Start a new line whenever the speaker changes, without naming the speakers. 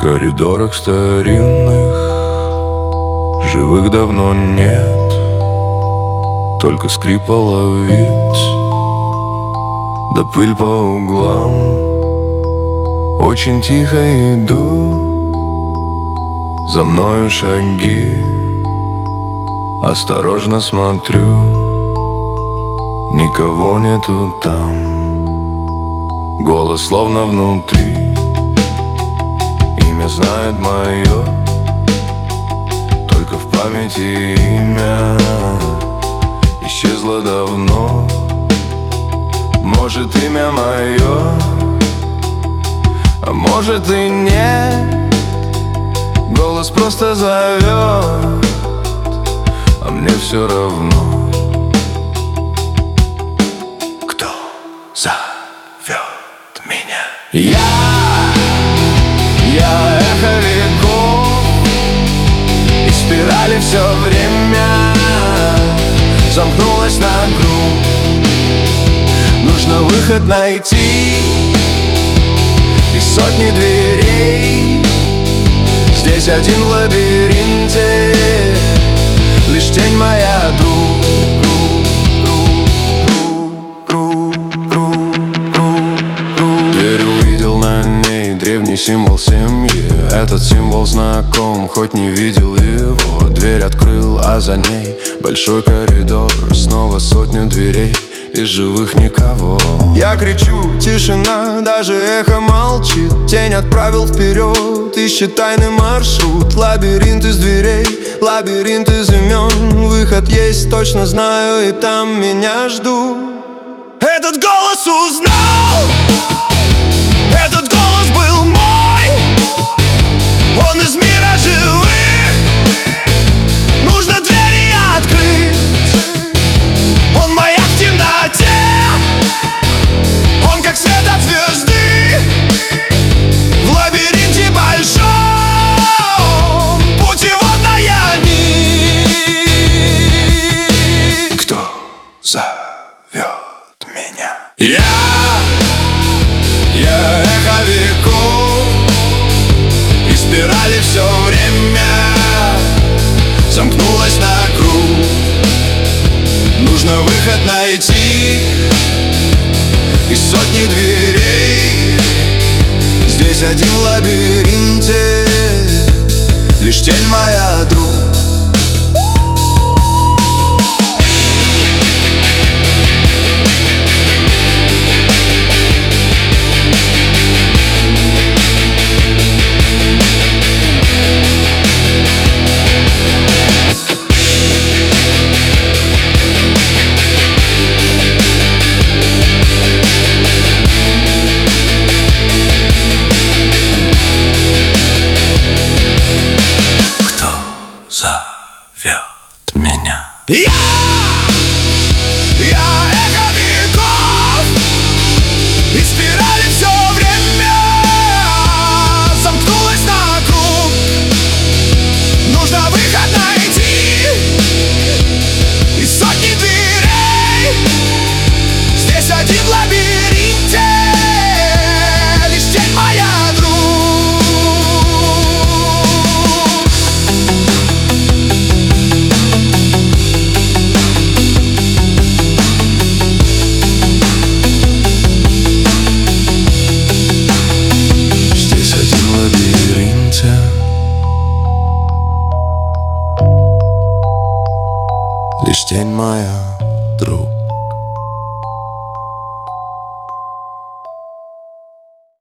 коридорах старинных живых давно нет, только скрип половиц, да пыль по углам. Очень тихо иду, за мною шаги, осторожно смотрю, никого нету там. Голос словно внутри, имя знает мое, только в памяти имя исчезло давно. Может, имя мое, а может и нет. Голос просто зовет, а мне все равно. Кто зовет меня? Я эхо веков, и спирали все время замкнулась на круг. Нужно выход найти из сотни дверей. Здесь один в лабиринте, лишь тень моя, друг. Дверь увидел, на ней древний символ семьи. Этот символ знаком, хоть не видел его. Дверь открыл, а за ней большой коридор. Снова сотню дверей, из живых никого. Я кричу, тишина, даже эхо молчит. Тень отправил вперед, ищет тайный маршрут. Лабиринт из дверей, лабиринт из имен. Выход есть, точно знаю, и там меня ждут. Этот голос узнал, этот голос был мой. Он из мира живых, нужно двери открыть. Он маяк в темноте, он как свет от звезды. В лабиринте большом, путеводная нить. Кто зовет меня? Я эхо веков, и спирали все время замкнулась на круг. Нужно выход найти из сотни дверей. Здесь один в лабиринте, лишь тень моя, друг. Зовет меня. Я эхо веков, и спирали все время замкнулась на круг. Нужно выход найти из сотни дверей. Здесь один в лабиринте, лишь тень моя, друг. Лишь тень моя, друг.